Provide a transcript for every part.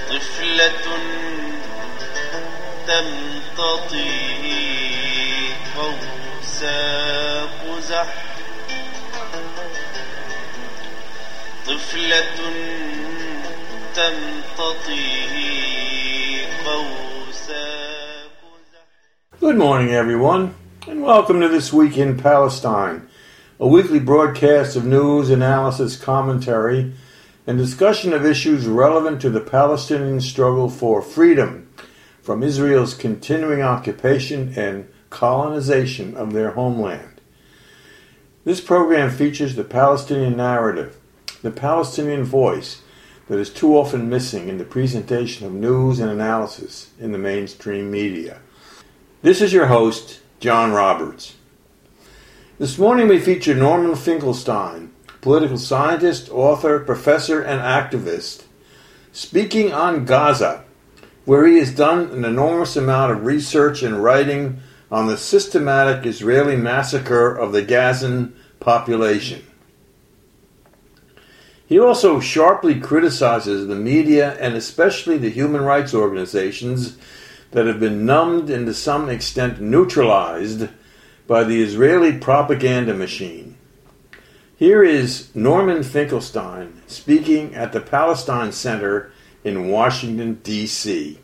طفلة تمتطي قوس قزح طفلة تمتطي قوس قزح. Good morning, everyone, and welcome to This Week in Palestine, a weekly broadcast of news, analysis, commentary, and discussion of issues relevant to the Palestinian struggle for freedom from Israel's continuing occupation and colonization of their homeland. This program features the Palestinian narrative, the Palestinian voice that is too often missing in the presentation of news and analysis in the mainstream media. This is your host, John Roberts. This morning we feature Norman Finkelstein, political scientist, author, professor, and activist, speaking on Gaza, where he has done an enormous amount of research and writing on the systematic Israeli massacre of the Gazan population. He also sharply criticizes the media and especially the human rights organizations that have been numbed and to some extent neutralized by the Israeli propaganda machine. Here is Norman Finkelstein speaking at the Palestine Center in Washington, D.C.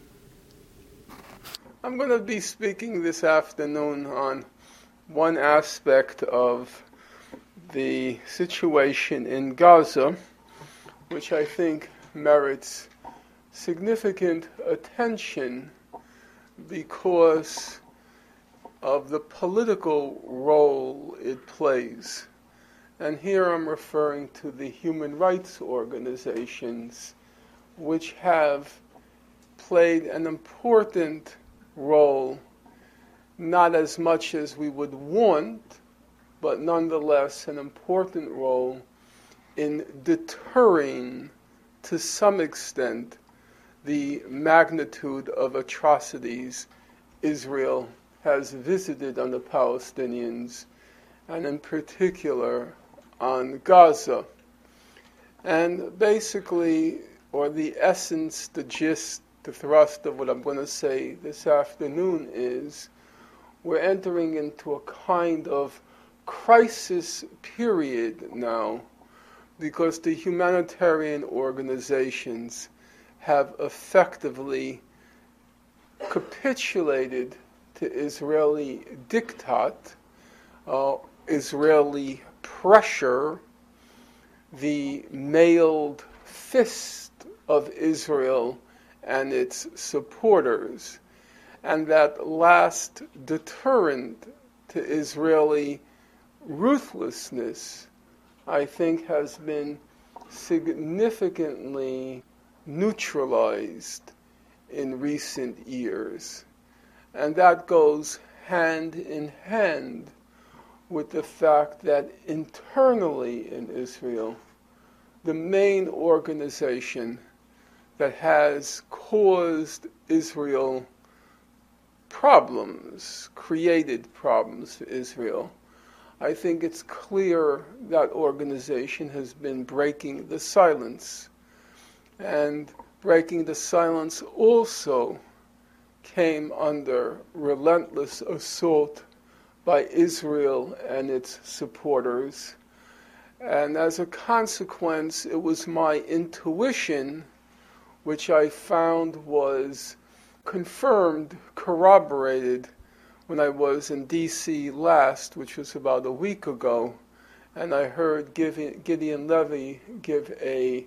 I'm going to be speaking this afternoon on one aspect of the situation in Gaza, which I think merits significant attention because of the political role it plays. And here I'm referring to the human rights organizations, which have played an important role, not as much as we would want, but nonetheless an important role in deterring, to some extent, the magnitude of atrocities Israel has visited on the Palestinians, and in particular on Gaza. And basically, or the essence, the gist, the thrust of what I'm going to say this afternoon is we're entering into a kind of crisis period now because the humanitarian organizations have effectively capitulated to Israeli diktat, Israeli pressure, the mailed fist of Israel and its supporters. And that last deterrent to Israeli ruthlessness, I think, has been significantly neutralized in recent years. And that goes hand in hand with the fact that internally in Israel, the main organization that has caused Israel problems, created problems for Israel, I think it's clear that organization has been breaking the silence. And breaking the silence also came under relentless assault by Israel and its supporters. And as a consequence, it was my intuition, which I found was confirmed, corroborated, when I was in D.C. last, which was about a week ago, and I heard Gideon Levy give a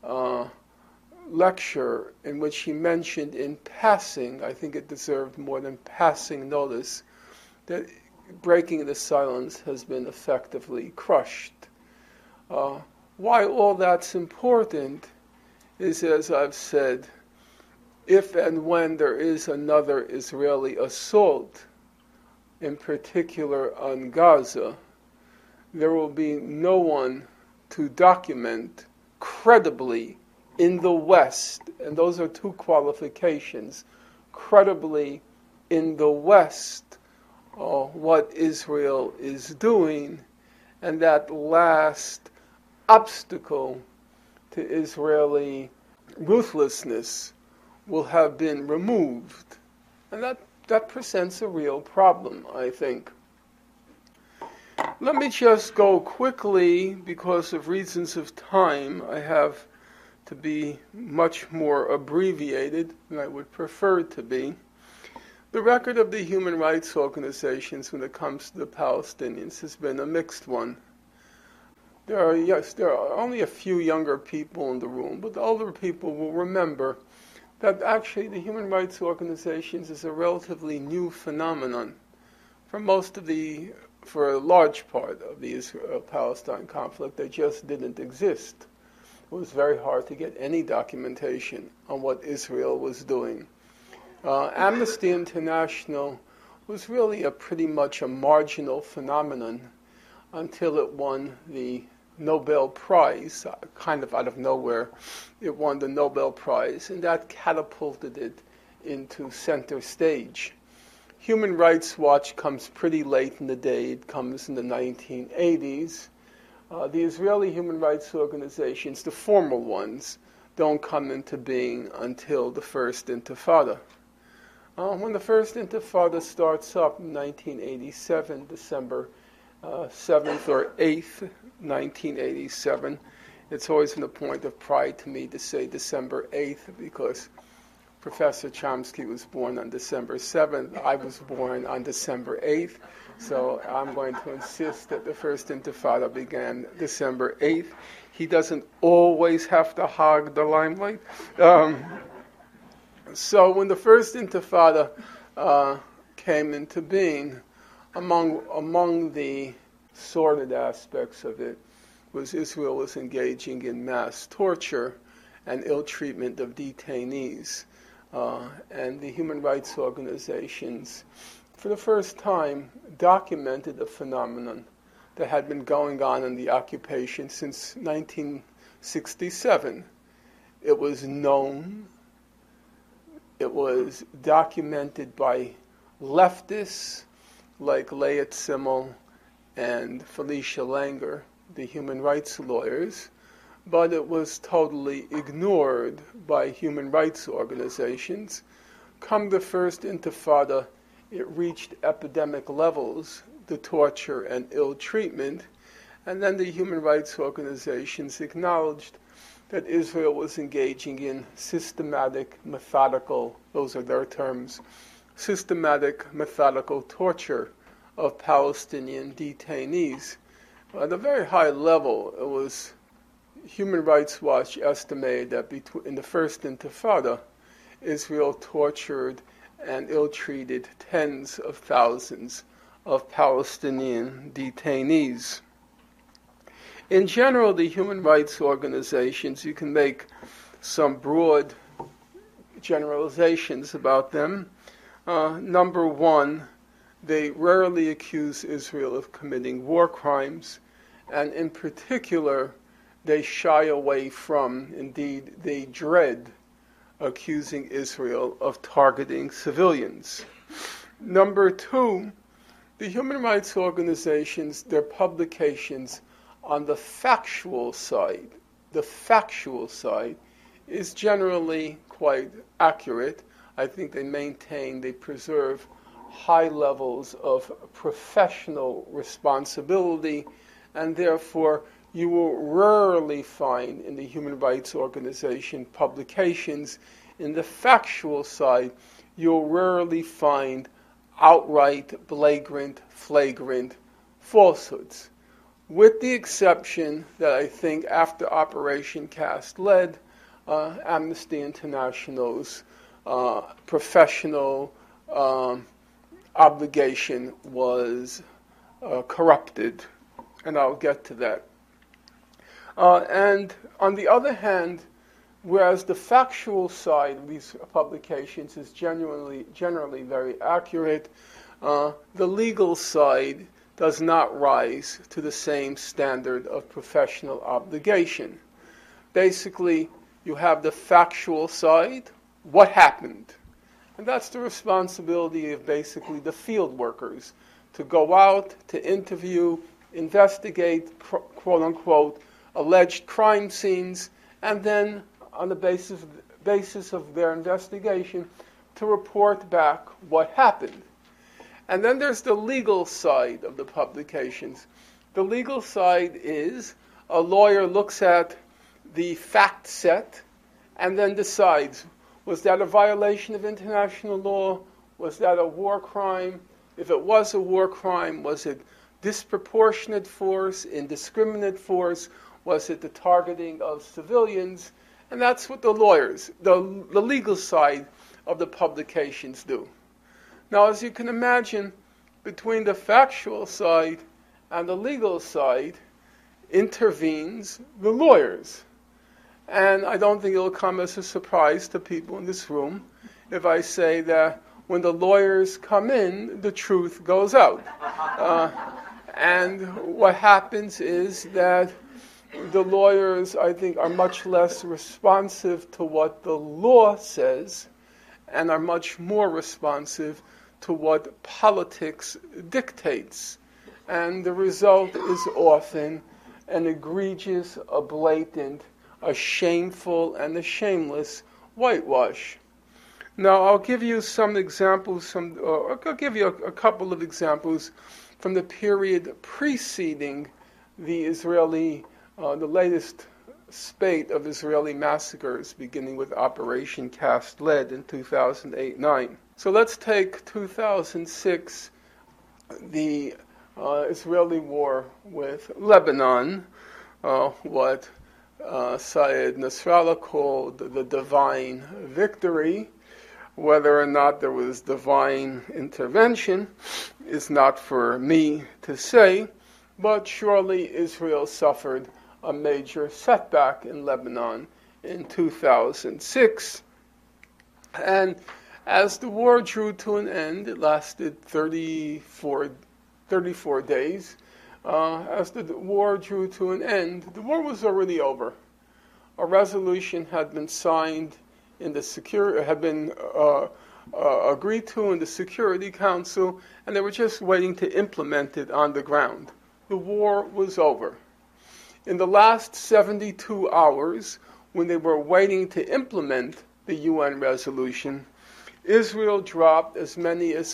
lecture in which he mentioned in passing, I think it deserved more than passing notice, that breaking the silence has been effectively crushed. Why all that's important is, as I've said, if and when there is another Israeli assault, in particular on Gaza, there will be no one to document credibly in the West, and those are two qualifications, credibly in the West what Israel is doing, and that last obstacle to Israeli ruthlessness will have been removed. And that presents a real problem, I think. Let me just go quickly, because of reasons of time. I have to be much more abbreviated than I would prefer it to be. The record of the human rights organizations when it comes to the Palestinians has been a mixed one. There are only a few younger people in the room, but the older people will remember that actually the human rights organizations is a relatively new phenomenon. For a large part of the Israel-Palestine conflict, they just didn't exist. It was very hard to get any documentation on what Israel was doing. Amnesty International was really pretty much a marginal phenomenon until it won the Nobel Prize, kind of out of nowhere. It won the Nobel Prize, and that catapulted it into center stage. Human Rights Watch comes pretty late in the day. It comes in the 1980s. The Israeli human rights organizations, the formal ones, don't come into being until the First Intifada. When the First Intifada starts up in 1987, December 7th or 8th, 1987, it's always been a point of pride to me to say December 8th because Professor Chomsky was born on December 7th. I was born on December 8th, so I'm going to insist that the First Intifada began December 8th. He doesn't always have to hog the limelight. So when the First Intifada came into being, among the sordid aspects of it was Israel was engaging in mass torture and ill treatment of detainees. And the human rights organizations, for the first time, documented a phenomenon that had been going on in the occupation since 1967. It was known, it was documented by leftists like Leah Zimmel and Felicia Langer, the human rights lawyers, but it was totally ignored by human rights organizations. Come the First Intifada, it reached epidemic levels, the torture and ill treatment, and then the human rights organizations acknowledged that Israel was engaging in systematic, methodical, those are their terms, systematic, methodical torture of Palestinian detainees. At a very high level, it was Human Rights Watch estimated that in the First Intifada, Israel tortured and ill-treated tens of thousands of Palestinian detainees. In general, the human rights organizations, you can make some broad generalizations about them. Number one, they rarely accuse Israel of committing war crimes, and in particular, they shy away from, indeed, they dread accusing Israel of targeting civilians. Number two, the human rights organizations, their publications on the factual side is generally quite accurate. I think they preserve high levels of professional responsibility, and therefore you will rarely find in the human rights organization publications in the factual side, you'll rarely find outright, flagrant falsehoods. With the exception that I think after Operation Cast Lead, Amnesty International's professional obligation was corrupted, and I'll get to that. And on the other hand, whereas the factual side of these publications is generally very accurate, the legal side does not rise to the same standard of professional obligation. Basically, you have the factual side, what happened? And that's the responsibility of basically the field workers, to go out, to interview, investigate, quote-unquote, alleged crime scenes, and then on the basis basis of their investigation, to report back what happened. And then there's the legal side of the publications. The legal side is a lawyer looks at the fact set and then decides, was that a violation of international law? Was that a war crime? If it was a war crime, was it disproportionate force, indiscriminate force? Was it the targeting of civilians? And that's what the lawyers, the legal side of the publications do. Now, as you can imagine, between the factual side and the legal side intervenes the lawyers. And I don't think it'll come as a surprise to people in this room if I say that when the lawyers come in, the truth goes out. And what happens is that the lawyers, I think, are much less responsive to what the law says and are much more responsive to what politics dictates. And the result is often an egregious, a blatant, a shameful, and a shameless whitewash. Now, I'll give you some examples, I'll give you a couple of examples from the period preceding the latest spate of Israeli massacres, beginning with Operation Cast Lead in 2008-9. So let's take 2006, the Israeli war with Lebanon, what Syed Nasrallah called the divine victory. Whether or not there was divine intervention is not for me to say, but surely Israel suffered a major setback in Lebanon in 2006. And as the war drew to an end, it lasted 34 days. As the war drew to an end, the war was already over. A resolution had been signed in the had been agreed to in the Security Council, and they were just waiting to implement it on the ground. The war was over. In the last 72 hours, when they were waiting to implement the UN resolution, Israel dropped as many as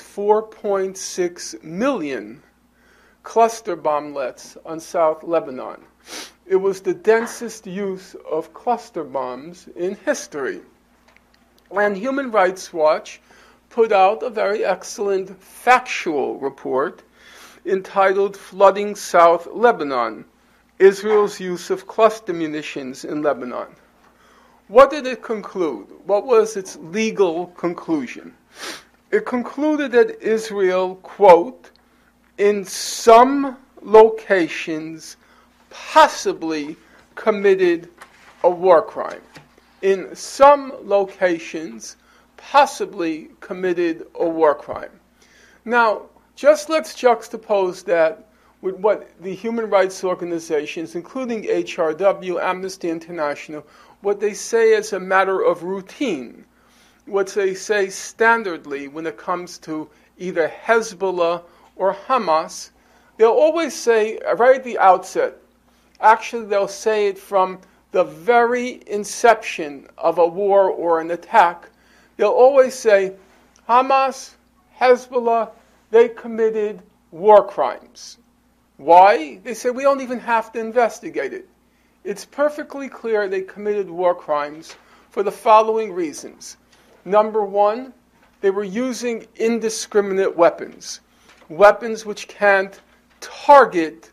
4.6 million cluster bomblets on South Lebanon. It was the densest use of cluster bombs in history. And Human Rights Watch put out a very excellent factual report entitled Flooding South Lebanon, Israel's Use of Cluster Munitions in Lebanon. What did it conclude? What was its legal conclusion? It concluded that Israel, quote, in some locations possibly committed a war crime. In some locations, possibly committed a war crime. Now, just let's juxtapose that with what the human rights organizations, including HRW, Amnesty International, what they say as a matter of routine, what they say standardly when it comes to either Hezbollah or Hamas. They'll always say, right at the outset, actually they'll say it from the very inception of a war or an attack, they'll always say, Hamas, Hezbollah, they committed war crimes. Why? They say, we don't even have to investigate it. It's perfectly clear they committed war crimes for the following reasons. Number one, they were using indiscriminate weapons. Weapons which can't target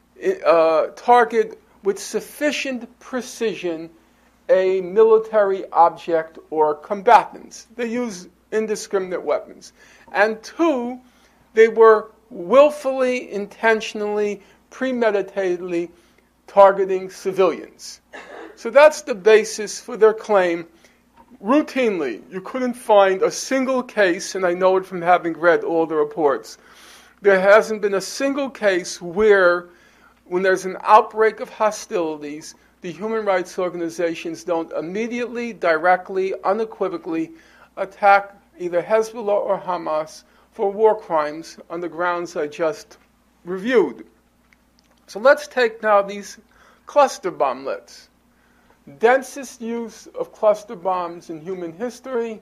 with sufficient precision a military object or combatants. They use indiscriminate weapons. And two, they were willfully, intentionally, premeditatedly targeting civilians. So that's the basis for their claim. Routinely, you couldn't find a single case, and I know it from having read all the reports, there hasn't been a single case where, when there's an outbreak of hostilities, the human rights organizations don't immediately, directly, unequivocally attack either Hezbollah or Hamas for war crimes on the grounds I just reviewed. So let's take now these cluster bomblets. densest use of cluster bombs in human history,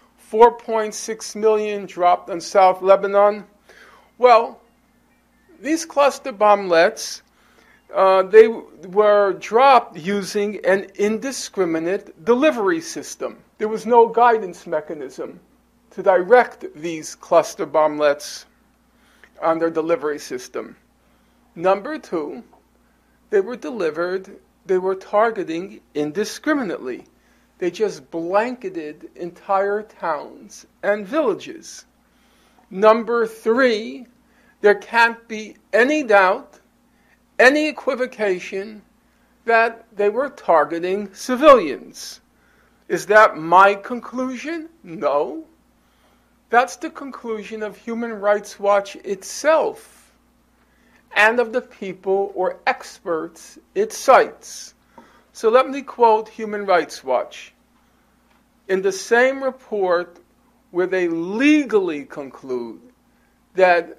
4.6 million dropped on South Lebanon. Well, these cluster bomblets, they were dropped using an indiscriminate delivery system. There was no guidance mechanism to direct these cluster bomblets on their delivery system. Number two, they were targeting indiscriminately. They just blanketed entire towns and villages. Number three, there can't be any doubt, any equivocation that they were targeting civilians. Is that my conclusion? No. That's the conclusion of Human Rights Watch itself and of the people or experts it cites. So let me quote Human Rights Watch. In the same report where they legally conclude that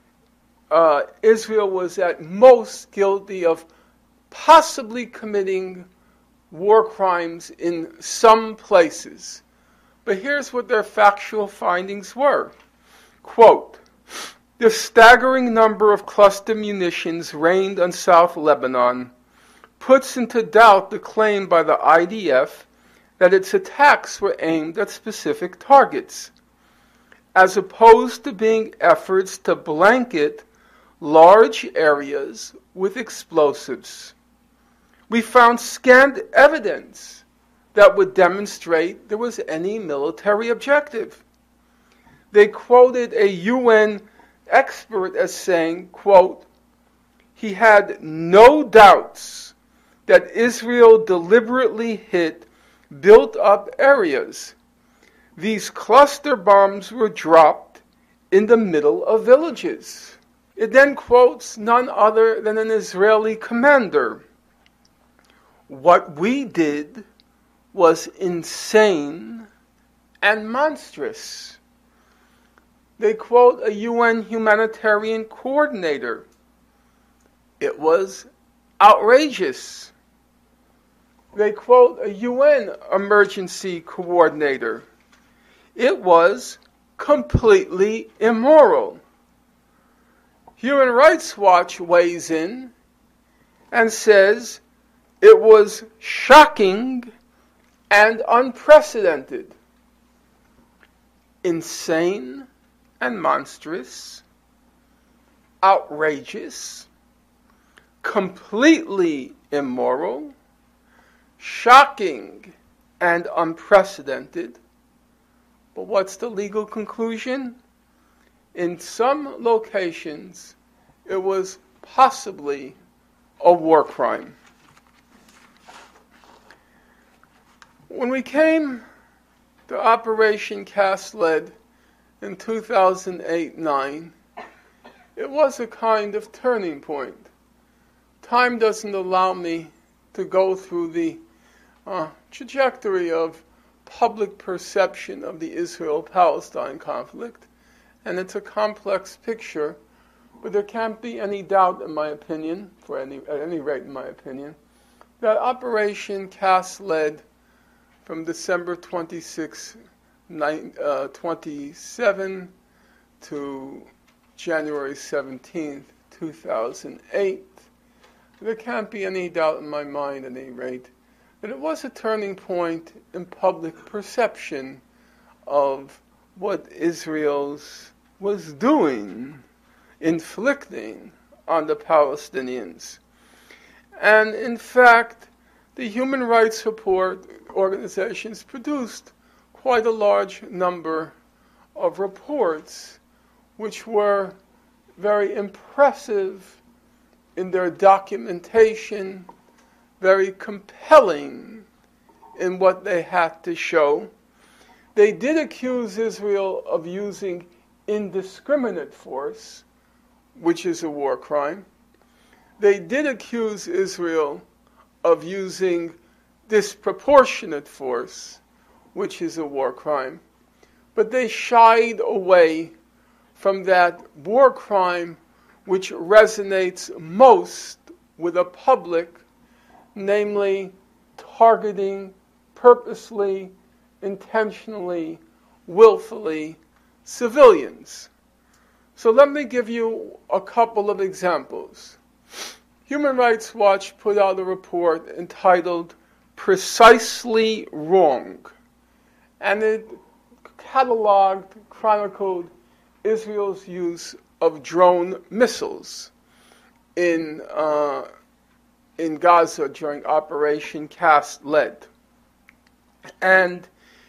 Israel was at most guilty of possibly committing war crimes in some places. But here's what their factual findings were. Quote, the staggering number of cluster munitions rained on South Lebanon puts into doubt the claim by the IDF that its attacks were aimed at specific targets, as opposed to being efforts to blanket large areas with explosives. We found scant evidence that would demonstrate there was any military objective. They quoted a UN expert as saying, quote, he had no doubts that Israel deliberately hit built-up areas. These cluster bombs were dropped in the middle of villages. It then quotes none other than an Israeli commander. What we did was insane and monstrous. They quote a UN humanitarian coordinator. It was outrageous. They quote a UN emergency coordinator. It was completely immoral. Human Rights Watch weighs in and says it was shocking and unprecedented, insane and monstrous, outrageous, completely immoral, shocking and unprecedented. But what's the legal conclusion? In some locations, it was possibly a war crime. When we came to Operation Cast Lead in 2008-9, it was a kind of turning point. Time doesn't allow me to go through the trajectory of public perception of the Israel-Palestine conflict, and it's a complex picture, but there can't be any doubt, in my opinion, at any rate in my opinion, that Operation Cast Lead from December 26, 27 to January 17, 2008, there can't be any doubt in my mind, at any rate, that it was a turning point in public perception of what Israel was doing, inflicting on the Palestinians. And in fact, the human rights support organizations produced quite a large number of reports which were very impressive in their documentation, very compelling in what they had to show. They did accuse Israel of using indiscriminate force, which is a war crime. They did accuse Israel of using disproportionate force, which is a war crime. But they shied away from that war crime which resonates most with the public, namely targeting purposely, intentionally, willfully civilians. So let me give you a couple of examples. Human Rights Watch put out a report entitled Precisely Wrong, and it cataloged, chronicled Israel's use of drone missiles in Gaza during Operation Cast Lead. And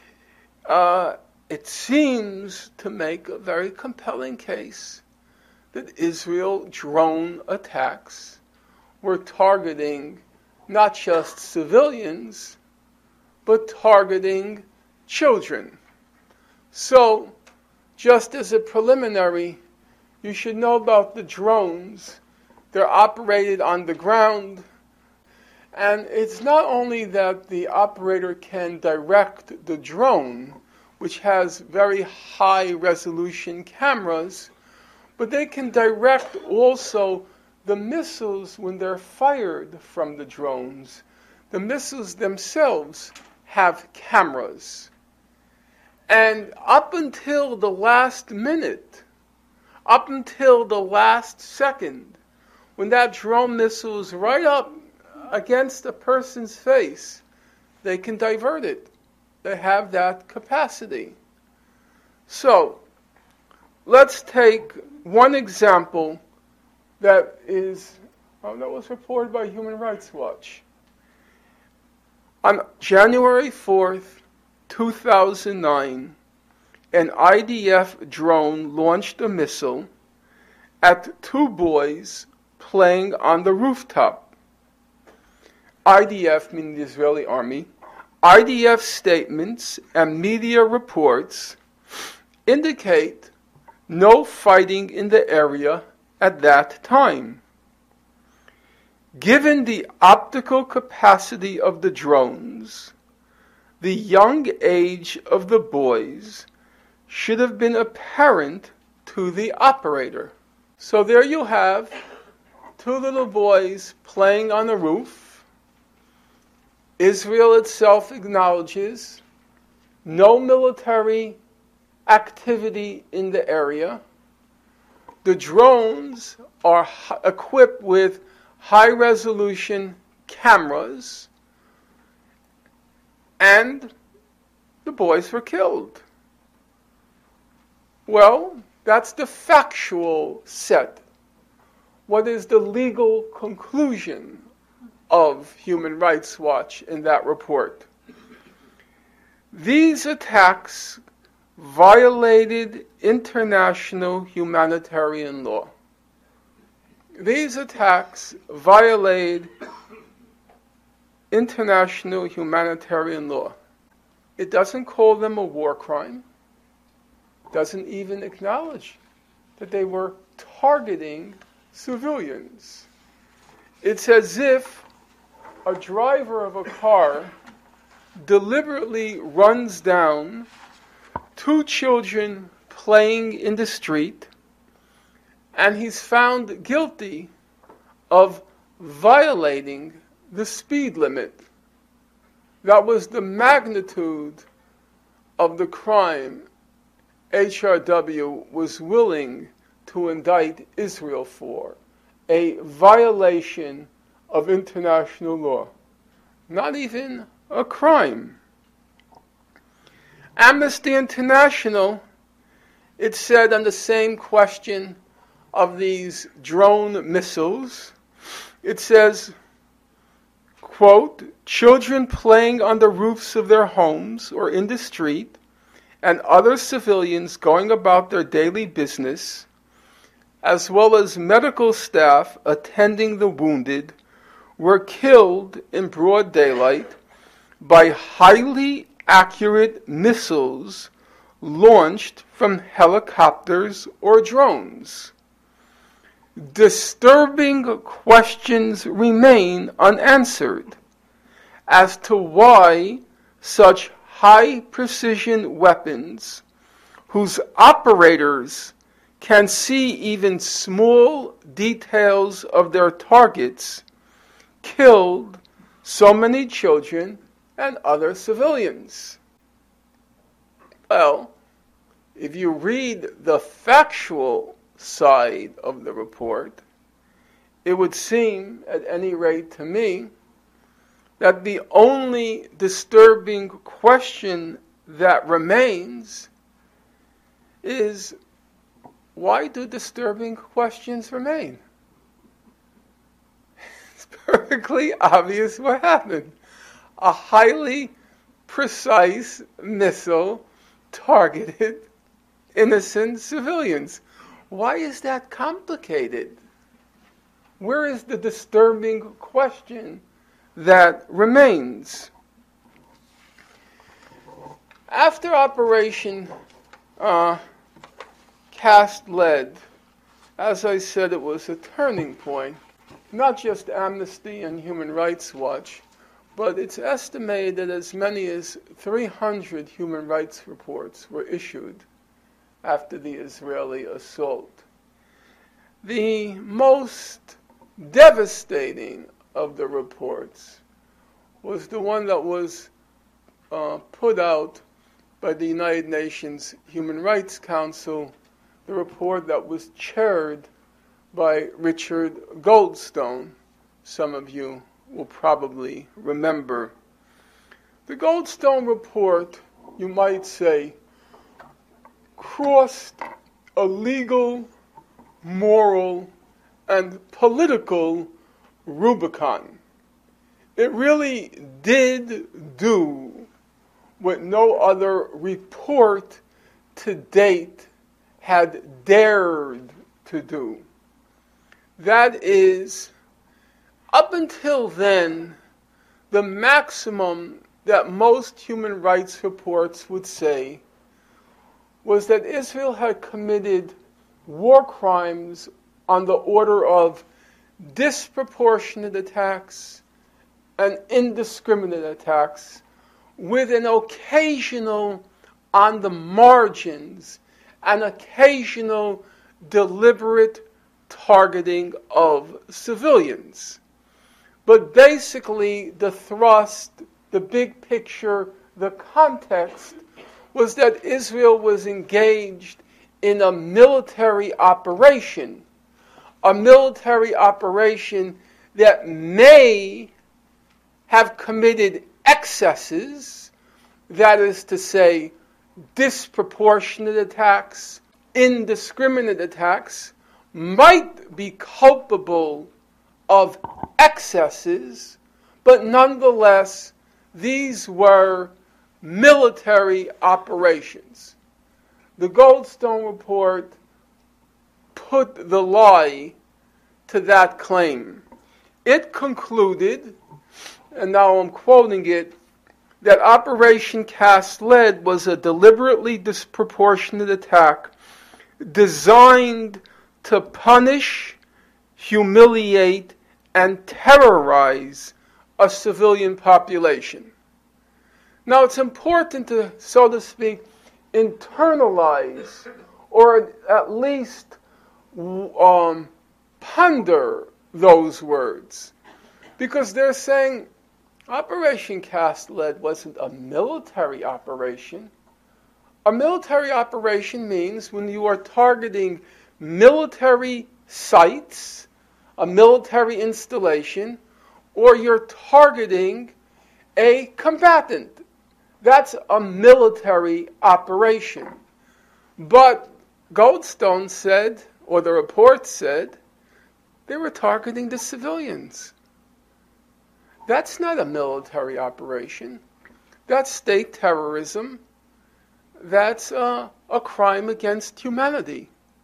it seems to make a very compelling case that Israel drone attacks were targeting not just civilians, but targeting children. So, just as a preliminary, you should know about the drones. They're operated on the ground, and it's not only that the operator can direct the drone, which has very high resolution cameras, but they can direct also the missiles when they're fired from the drones. The missiles themselves have cameras. And up until the last minute, up until the last second, when that drone missile is right up against a person's face, they can divert it. They have that capacity. So, let's take one example that was reported by Human Rights Watch. On January 4th, 2009, an IDF drone launched a missile at two boys playing on the rooftop. IDF, meaning the Israeli army, IDF statements and media reports indicate no fighting in the area at that time. Given the optical capacity of the drones, the young age of the boys should have been apparent to the operator. So there you have two little boys playing on a roof. Israel itself acknowledges no military activity in the area. The drones are equipped with high-resolution cameras, and the boys were killed. Well, that's the factual set. What is the legal conclusion of Human Rights Watch in that report? These attacks violated international humanitarian law. These attacks violate international humanitarian law. It doesn't call them a war crime. It doesn't even acknowledge that they were targeting civilians. It's as if a driver of a car deliberately runs down two children playing in the street, and he's found guilty of violating the speed limit. That was the magnitude of the crime HRW was willing to indict Israel for, a violation of international law. Not even a crime. Amnesty International, it said on the same question of these drone missiles, it says, quote, children playing on the roofs of their homes or in the street and other civilians going about their daily business, as well as medical staff attending the wounded, were killed in broad daylight by highly accurate missiles launched from helicopters or drones. Disturbing questions remain unanswered as to why such high-precision weapons, whose operators can see even small details of their targets, killed so many children and other civilians? Well, if you read the factual side of the report, it would seem, at any rate to me, that the only disturbing question that remains is, why do disturbing questions remain? It's perfectly obvious what happened. A highly precise missile targeted innocent civilians. Why is that complicated? Where is the disturbing question that remains? After Operation Cast Lead, as I said, it was a turning point. Not just Amnesty and Human Rights Watch, but it's estimated that as many as 300 human rights reports were issued after the Israeli assault. The most devastating of the reports was the one that was put out by the United Nations Human Rights Council, the report that was chaired by Richard Goldstone. Some of you will probably remember. The Goldstone report, you might say, crossed a legal, moral, and political Rubicon. It really did do what no other report to date had dared to do. That is, up until then, the maximum that most human rights reports would say was that Israel had committed war crimes on the order of disproportionate attacks and indiscriminate attacks, with an occasional, on the margins, an occasional deliberate targeting of civilians. But basically, the thrust, the big picture, the context was that Israel was engaged in a military operation that may have committed excesses, that is to say, disproportionate attacks, indiscriminate attacks, might be culpable of excesses, but nonetheless, these were military operations. The Goldstone report put the lie to that claim. It concluded, and now I'm quoting it, that Operation Cast Lead was a deliberately disproportionate attack designed to punish, humiliate, and terrorize a civilian population. Now it's important to, so to speak, internalize, or at least ponder those words. Because they're saying Operation Cast Lead wasn't a military operation. A military operation means when you are targeting military sites, a military installation, or you're targeting a combatant. That's a military operation. But Goldstone said, or the report said, they were targeting the civilians. That's not a military operation. That's state terrorism. That's a crime against humanity.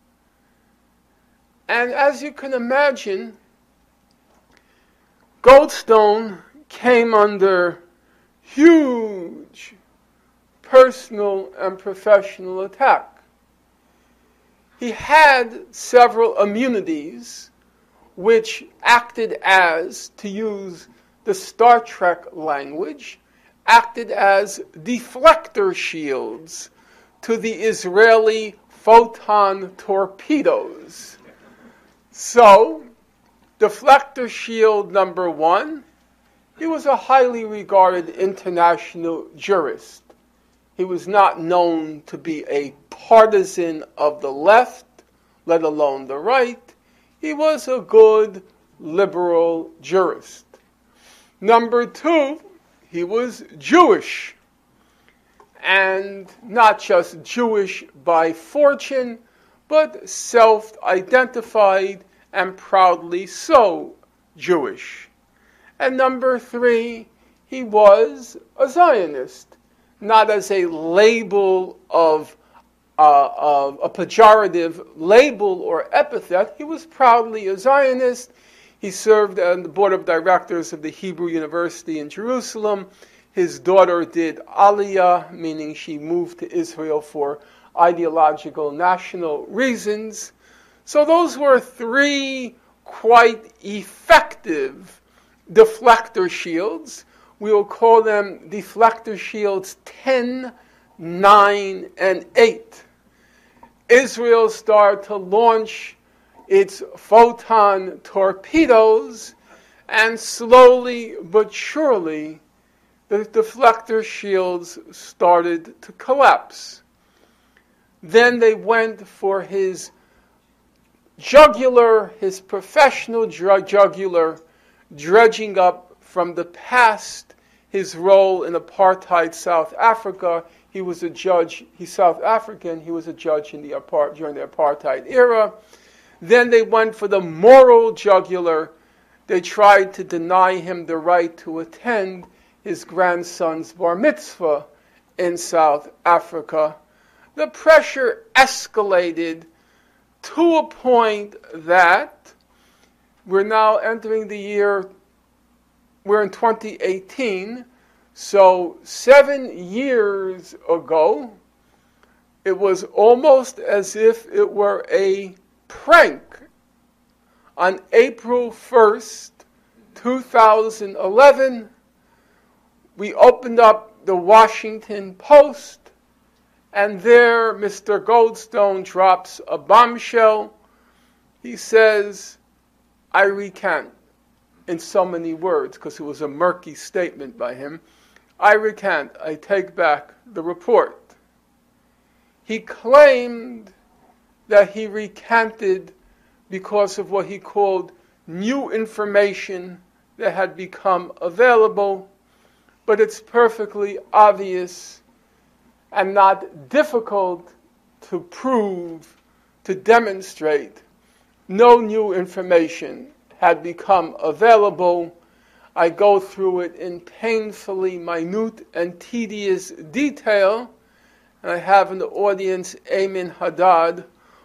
And as you can imagine, Goldstone came under huge personal and professional attack. He had several immunities which acted as, to use the Star Trek language, acted as deflector shields to the Israeli photon torpedoes. So, deflector shield number one, He was a highly regarded international jurist. He was not known to be a partisan of the left, let alone the right. He was a good liberal jurist. Number two, he was Jewish. And not just Jewish by fortune, but self-identified and proudly so Jewish. And number three, he was a Zionist, not as a label of a pejorative label or epithet. He was proudly a Zionist. He served on the board of directors of the Hebrew University in Jerusalem. His daughter did Aliyah, meaning she moved to Israel for ideological national reasons. So those were three quite effective deflector shields. We will call them deflector shields 10, 9, and 8. Israel started to launch its photon torpedoes, and slowly but surely the deflector shields started to collapse. Then they went for his jugular, his professional jugular, dredging up from the past his role in apartheid South Africa. He was a judge, he's South African, he was a judge in during the apartheid era. Then they went for the moral jugular. They tried to deny him the right to attend his grandson's bar mitzvah in South Africa. The pressure escalated to a point that we're now entering the year, we're in 2018, so 7 years ago, it was almost as if it were a prank. On April 1st, 2011, we opened up the Washington Post, and there Mr. Goldstone drops a bombshell. He says, I recant, in so many words, because it was a murky statement by him. I recant, I take back the report. He claimed that he recanted because of what he called new information that had become available, but it's perfectly obvious and not difficult to prove, to demonstrate. No new information had become available. I go through it in painfully minute and tedious detail, and I have in the audience Eamon Haddad,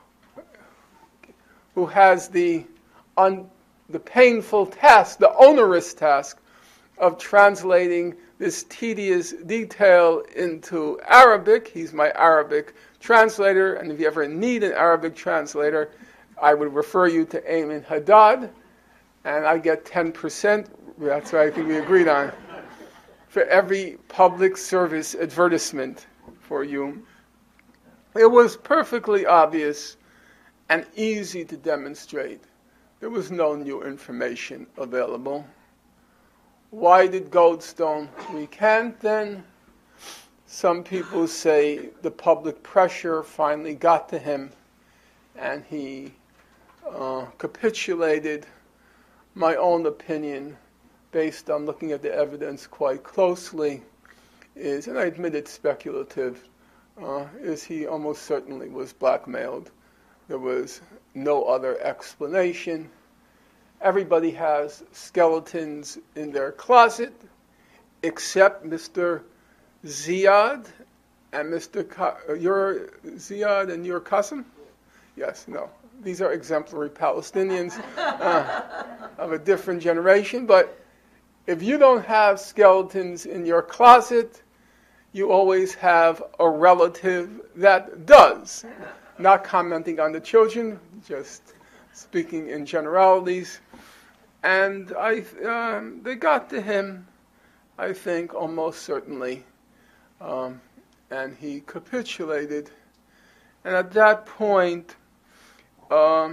who has the painful task, the onerous task of translating this tedious detail into Arabic. He's my Arabic translator, and if you ever need an Arabic translator, I would refer you to Eamon Haddad, and I get 10%, that's what I think we agreed on, for every public service advertisement for you. It was perfectly obvious and easy to demonstrate. There was no new information available. Why did Goldstone recant then? Some people say the public pressure finally got to him and he capitulated. My own opinion, based on looking at the evidence quite closely, is, and I admit it's speculative, is he almost certainly was blackmailed. There was no other explanation. Everybody has skeletons in their closet, except Mr. Ziad and you're Ziad and you're Qasim? Yes, no. These are exemplary Palestinians of a different generation. But if you don't have skeletons in your closet, you always have a relative that does. Not commenting on the children, just speaking in generalities. And they got to him, I think, almost certainly. And he capitulated. And at that point,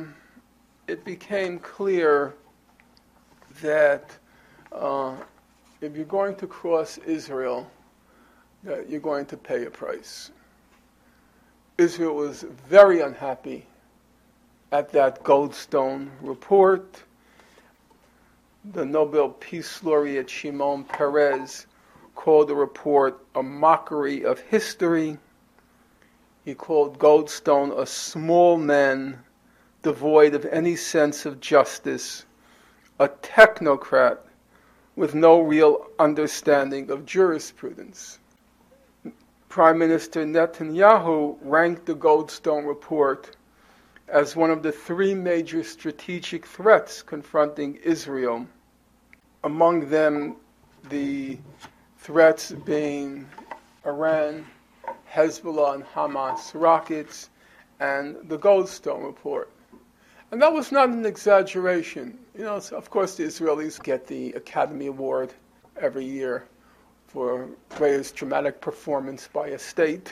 it became clear that if you're going to cross Israel, that you're going to pay a price. Israel was very unhappy at that Goldstone report. The Nobel Peace Laureate Shimon Peres called the report a mockery of history. He called Goldstone a small man devoid of any sense of justice, a technocrat with no real understanding of jurisprudence. Prime Minister Netanyahu ranked the Goldstone report as one of the three major strategic threats confronting Israel. Among them, the threats being Iran, Hezbollah and Hamas rockets, and the Goldstone report. And that was not an exaggeration. Of course, the Israelis get the Academy Award every year for greatest dramatic performance by a state.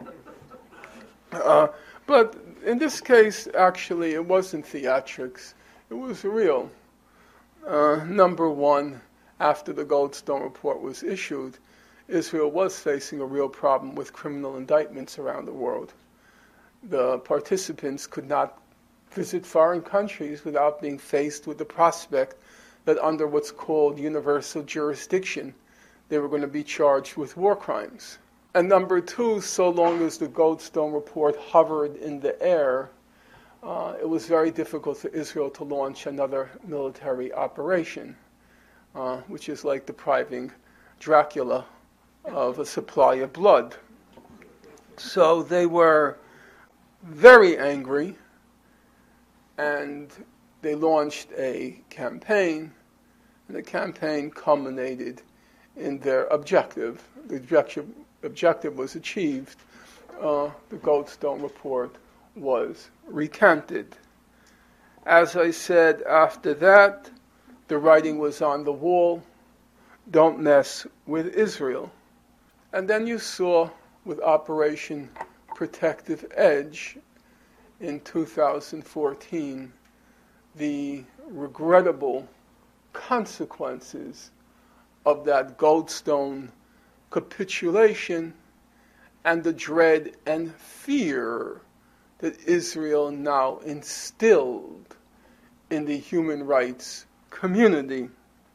But in this case, actually, it wasn't theatrics. It was real. Number one, after the Goldstone report was issued, Israel was facing a real problem with criminal indictments around the world. The participants could not visit foreign countries without being faced with the prospect that under what's called universal jurisdiction, they were going to be charged with war crimes. And number two, so long as the Goldstone report hovered in the air, it was very difficult for Israel to launch another military operation, which is like depriving Dracula of a supply of blood. So they were very angry, and they launched a campaign, and the campaign culminated in their objective. The objective was achieved. The Goldstone report was recanted. As I said, after that, the writing was on the wall, don't mess with Israel. And then you saw with Operation Protective Edge in 2014 the regrettable consequences of that Goldstone capitulation and the dread and fear that Israel now instilled in the human rights community.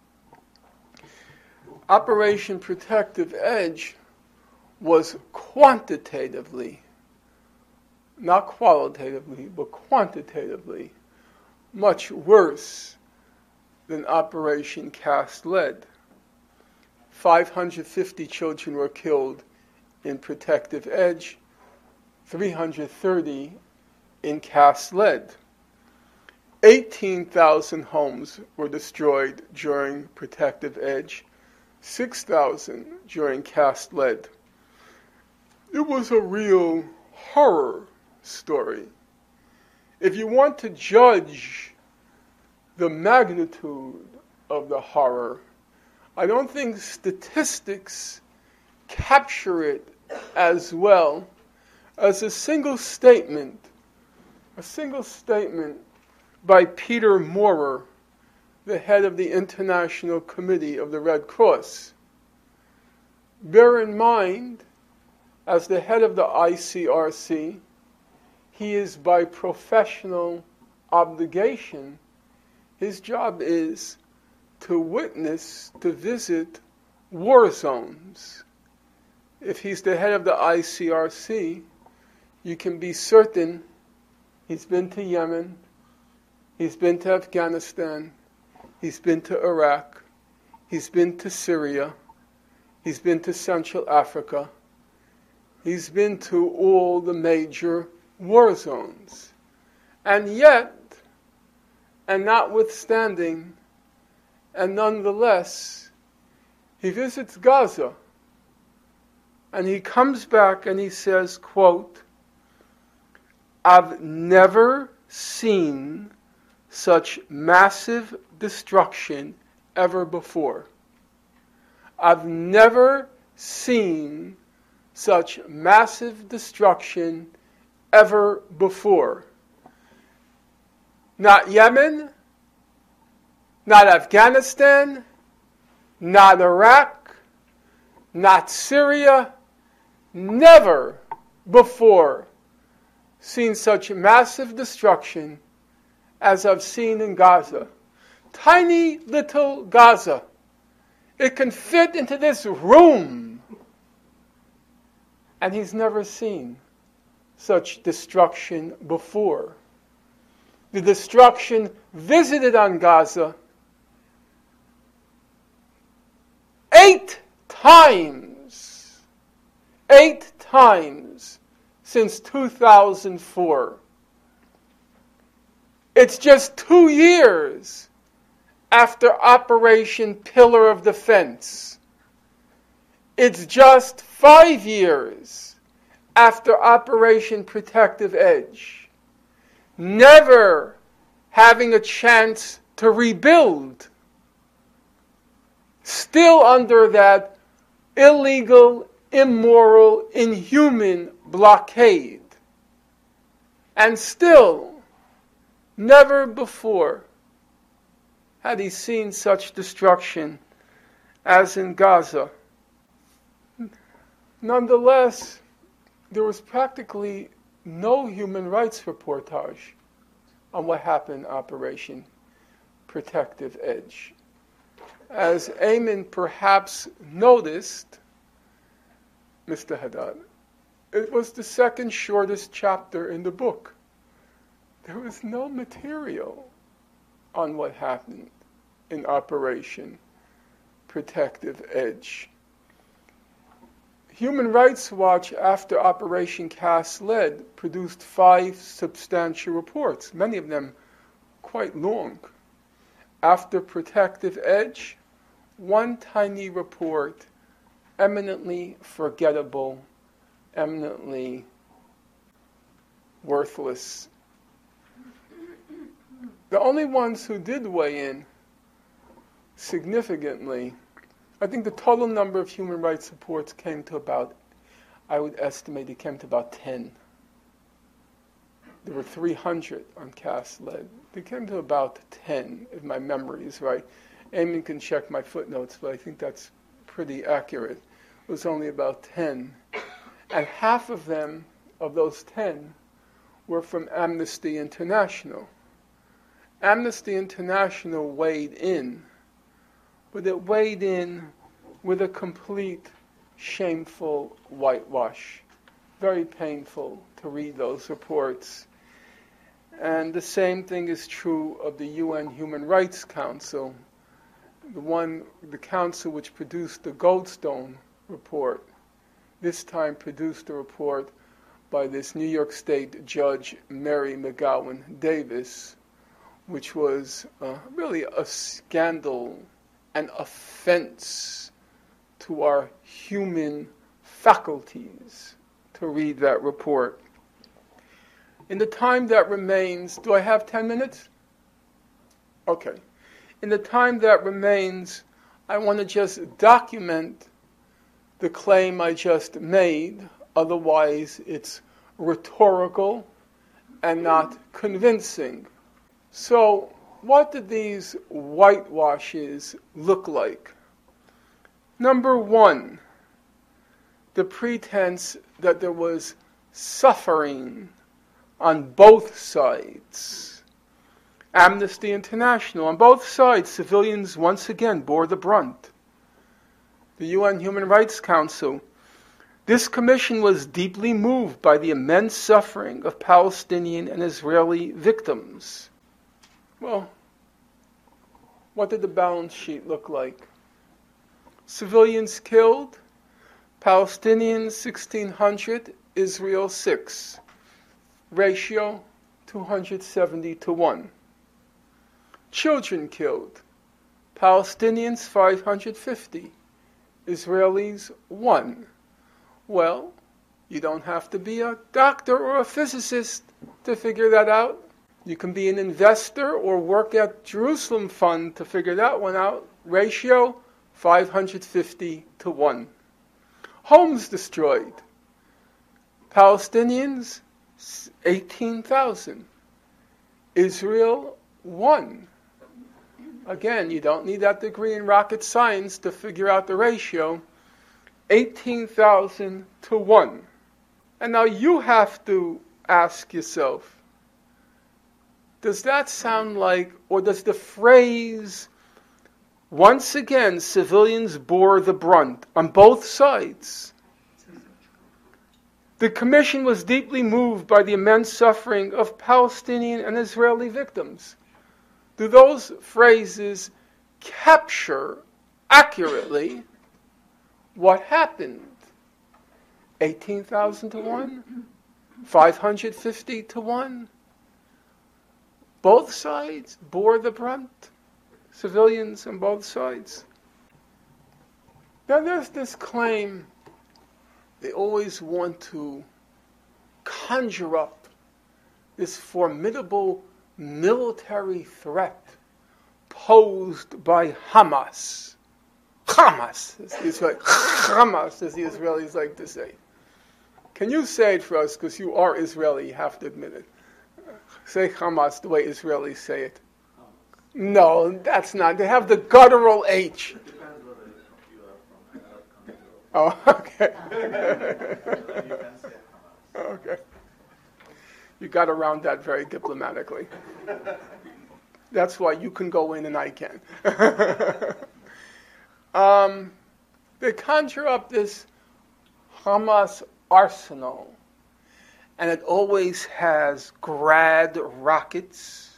Operation Protective Edge was quantitatively, not qualitatively, but quantitatively, much worse than Operation Cast Lead. 550 children were killed in Protective Edge, 330 in Cast Lead. 18,000 homes were destroyed during Protective Edge, 6,000 during Cast Lead. It was a real horror story. If you want to judge the magnitude of the horror, I don't think statistics capture it as well as a single statement by Peter Maurer, the head of the International Committee of the Red Cross. Bear in mind, as the head of the ICRC, he is by professional obligation, his job is to witness, to visit war zones. If he's the head of the ICRC, you can be certain he's been to Yemen, he's been to Afghanistan, he's been to Iraq, he's been to Syria, he's been to Central Africa, he's been to all the major war zones. And yet, and notwithstanding, and nonetheless, he visits Gaza, and he comes back and he says, quote, "I've never seen such massive destruction ever before. I've never seen such massive destruction ever before. Not Yemen, not Afghanistan, not Iraq, not Syria, never before seen such massive destruction as I've seen in Gaza. Tiny little Gaza. It can fit into this room. And he's never seen such destruction before. The destruction visited on Gaza 8 times. 8 times since 2004. It's just 2 years after Operation Pillar of Defense. It's just 5 years after Operation Protective Edge. Never having a chance to rebuild. Still under that illegal, immoral, inhuman blockade. And still, never before had he seen such destruction as in Gaza. Nonetheless, there was practically no human rights reportage on what happened in Operation Protective Edge. As Eamon perhaps noticed, Mr. Haddad, it was the second shortest chapter in the book. There was no material on what happened in Operation Protective Edge. Human Rights Watch, after Operation Cast Lead, produced 5 substantial reports, many of them quite long. After Protective Edge, 1 tiny report, eminently forgettable, eminently worthless. The only ones who did weigh in significantly, I think the total number of human rights reports came to about, I would estimate it came to about 10. There were 300 on Cast Lead. They came to about 10, if my memory is right. Eamon can check my footnotes, but I think that's pretty accurate. It was only about 10. And half of them, of those 10, were from Amnesty International. Amnesty International weighed in, but it weighed in with a complete, shameful whitewash. Very painful to read those reports. And the same thing is true of the UN Human Rights Council, the council which produced the Goldstone report. This time produced a report by this New York State judge, Mary McGowan Davis, which was really a scandal, an offense to our human faculties to read that report. In the time that remains, do I have 10 minutes? Okay. In the time that remains, I want to just document the claim I just made, otherwise it's rhetorical and not convincing. So, what did these whitewashes look like? Number 1, the pretense that there was suffering on both sides. Amnesty International, on both sides, civilians once again bore the brunt. The UN Human Rights Council, this commission was deeply moved by the immense suffering of Palestinian and Israeli victims. Well, what did the balance sheet look like? Civilians killed, Palestinians 1,600, Israel 6. Ratio 270 to 1. Children killed, Palestinians 550, Israelis 1. Well, you don't have to be a doctor or a physicist to figure that out. You can be an investor or work at Jerusalem Fund to figure that one out. Ratio 550 to 1. Homes destroyed, Palestinians 18,000, Israel 1. Again, you don't need that degree in rocket science to figure out the ratio. 18,000 to 1. And now you have to ask yourself, does that sound like, or does the phrase, once again, civilians bore the brunt on both sides? The Commission was deeply moved by the immense suffering of Palestinian and Israeli victims. Do those phrases capture accurately what happened? 18,000 to 1? 550 to 1? Both sides bore the brunt. Civilians on both sides. Now there's this claim, they always want to conjure up this formidable military threat posed by Hamas. Hamas, as the Israelis like to say. Can you say it for us? Because you are Israeli, you have to admit it. Say Hamas the way Israelis say it. No, that's not. They have the guttural H. It depends whether you are from Arab country. Oh, okay. You can say Hamas. Okay. You got around that very diplomatically. That's why you can go in and I can. They conjure up this Hamas arsenal, and it always has Grad rockets,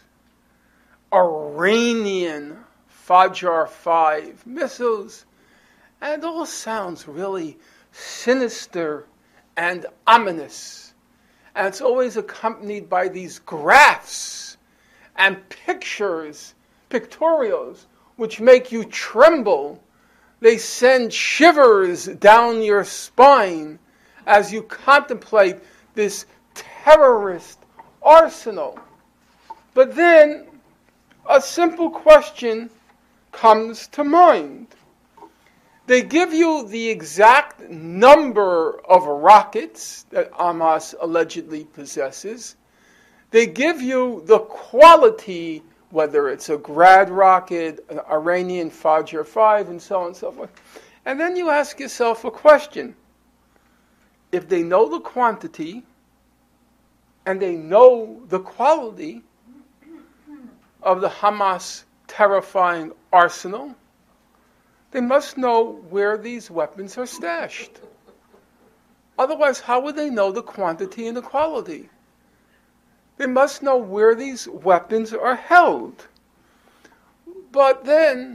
Iranian Fajar 5 missiles, and it all sounds really sinister and ominous. And it's always accompanied by these graphs and pictures, pictorials, which make you tremble. They send shivers down your spine as you contemplate this terrorist arsenal. But then a simple question comes to mind. They give you the exact number of rockets that Hamas allegedly possesses. They give you the quality, whether it's a Grad rocket, an Iranian Fajar 5, and so on and so forth. And then you ask yourself a question. If they know the quantity and they know the quality of the Hamas terrifying arsenal, they must know where these weapons are stashed. Otherwise, how would they know the quantity and the quality? They must know where these weapons are held. But then,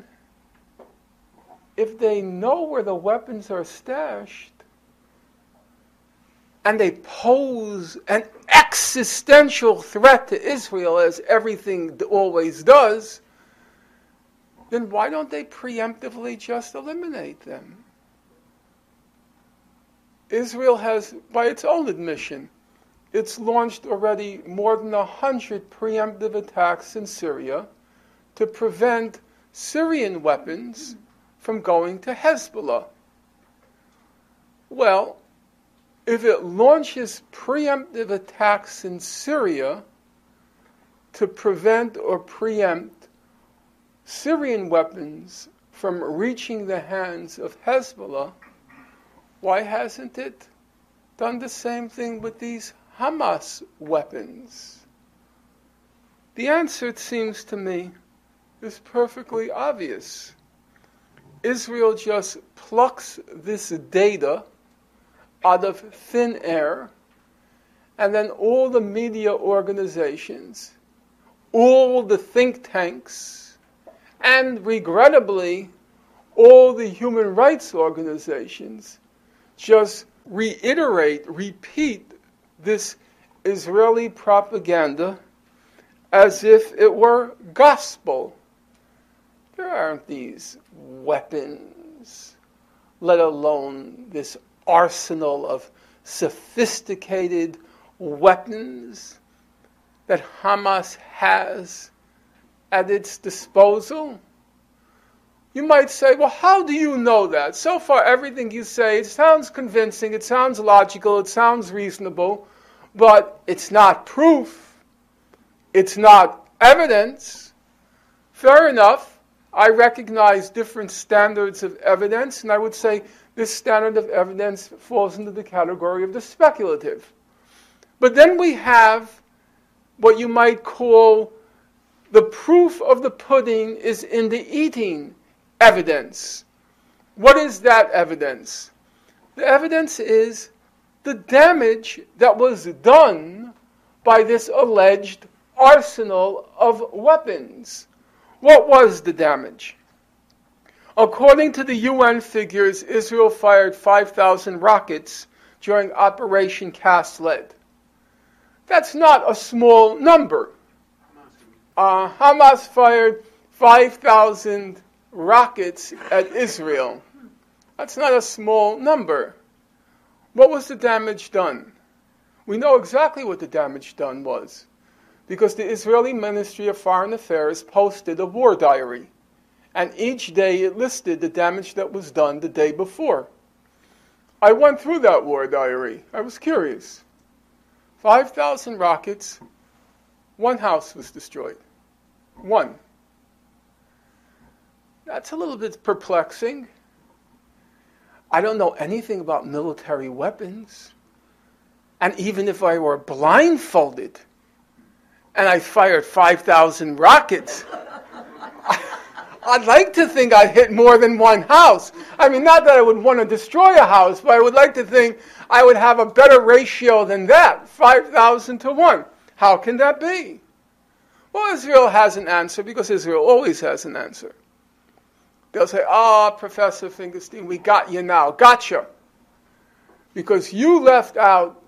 if they know where the weapons are stashed, and they pose an existential threat to Israel, as everything always does, then why don't they preemptively just eliminate them? Israel has, by its own admission, it's launched already more than 100 preemptive attacks in Syria to prevent Syrian weapons from going to Hezbollah. Well, if it launches preemptive attacks in Syria to prevent or preempt Syrian weapons from reaching the hands of Hezbollah, why hasn't it done the same thing with these Hamas weapons? The answer, it seems to me, is perfectly obvious. Israel just plucks this data out of thin air, and then all the media organizations, all the think tanks, and regrettably, all the human rights organizations just repeat this Israeli propaganda as if it were gospel. There aren't these weapons, let alone this arsenal of sophisticated weapons that Hamas has at its disposal. You might say, well, how do you know that? So far, everything you say, it sounds convincing, it sounds logical, it sounds reasonable, but it's not proof. It's not evidence. Fair enough. I recognize different standards of evidence, and I would say this standard of evidence falls into the category of the speculative. But then we have what you might call the proof of the pudding is in the eating evidence. What is that evidence? The evidence is the damage that was done by this alleged arsenal of weapons. What was the damage? According to the UN figures, Israel fired 5,000 rockets during Operation Cast Lead. That's not a small number. Hamas fired 5,000 rockets at Israel. That's not a small number. What was the damage done? We know exactly what the damage done was, because the Israeli Ministry of Foreign Affairs posted a war diary, and each day it listed the damage that was done the day before. I went through that war diary. I was curious. 5,000 rockets, one house was destroyed. One. That's a little bit perplexing. I don't know anything about military weapons. And even if I were blindfolded and I fired 5,000 rockets, I'd like to think I'd hit more than one house. I mean, not that I would want to destroy a house, but I would like to think I would have a better ratio than that, 5,000 to 1. How can that be? Well, Israel has an answer, because Israel always has an answer. They'll say, Professor Finkelstein, we got you now. Gotcha. Because you left out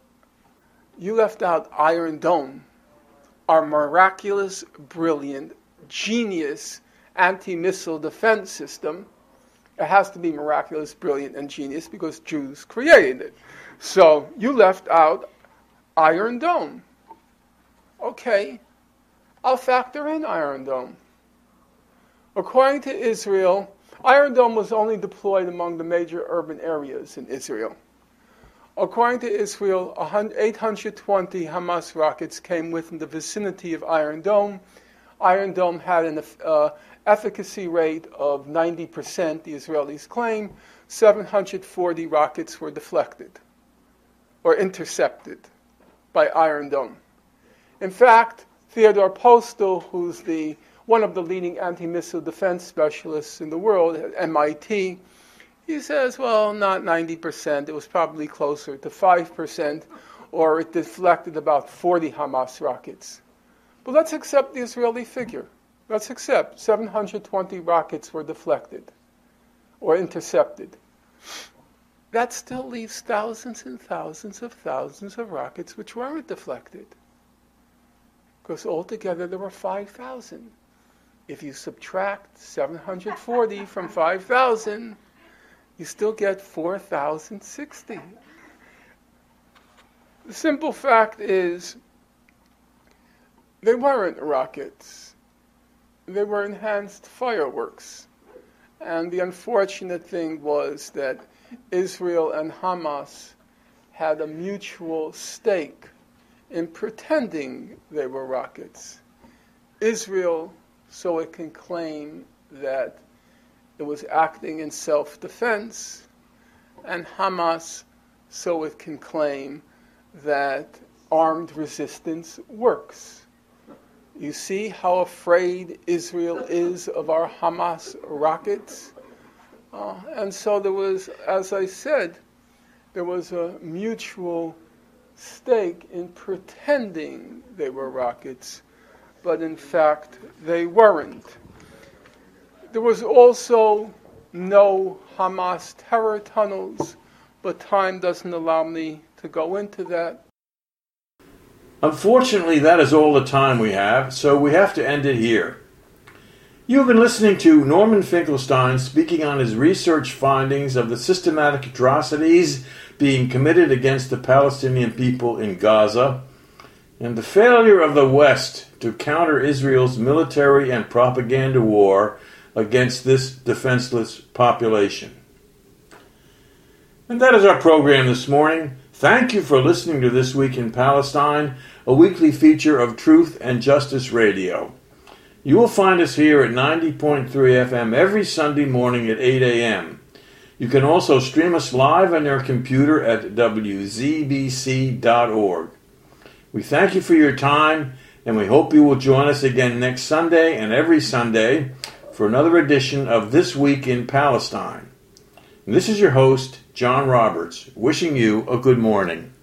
Iron Dome, our miraculous, brilliant, genius anti-missile defense system. It has to be miraculous, brilliant, and genius because Jews created it. So you left out Iron Dome. Okay, I'll factor in Iron Dome. According to Israel, Iron Dome was only deployed among the major urban areas in Israel. According to Israel, 820 Hamas rockets came within the vicinity of Iron Dome. Iron Dome had an efficacy rate of 90%, the Israelis claim. 740 rockets were deflected or intercepted by Iron Dome. In fact, Theodore Postel, who's one of the leading anti-missile defense specialists in the world at MIT, he says, well, not 90%. It was probably closer to 5%, or it deflected about 40 Hamas rockets. But let's accept the Israeli figure. Let's accept 720 rockets were deflected or intercepted. That still leaves thousands and thousands of rockets which weren't deflected. Because altogether there were 5,000. If you subtract 740 from 5,000, you still get 4,060. The simple fact is, they weren't rockets. They were enhanced fireworks. And the unfortunate thing was that Israel and Hamas had a mutual stake in pretending they were rockets. Israel, so it can claim that it was acting in self-defense, and Hamas, so it can claim that armed resistance works. You see how afraid Israel is of our Hamas rockets? And so there was, as I said, there was a mutual stake in pretending they were rockets, but in fact they weren't. There was also no Hamas terror tunnels, but time doesn't allow me to go into that. Unfortunately, that is all the time we have, so we have to end it here. You have been listening to Norman Finkelstein speaking on his research findings of the systematic atrocities being committed against the Palestinian people in Gaza and the failure of the West to counter Israel's military and propaganda war against this defenseless population. And that is our program this morning. Thank you for listening to This Week in Palestine, a weekly feature of Truth and Justice Radio. You will find us here at 90.3 FM every Sunday morning at 8 a.m. You can also stream us live on your computer at wzbc.org. We thank you for your time, and we hope you will join us again next Sunday and every Sunday for another edition of This Week in Palestine. And this is your host, John Roberts, wishing you a good morning.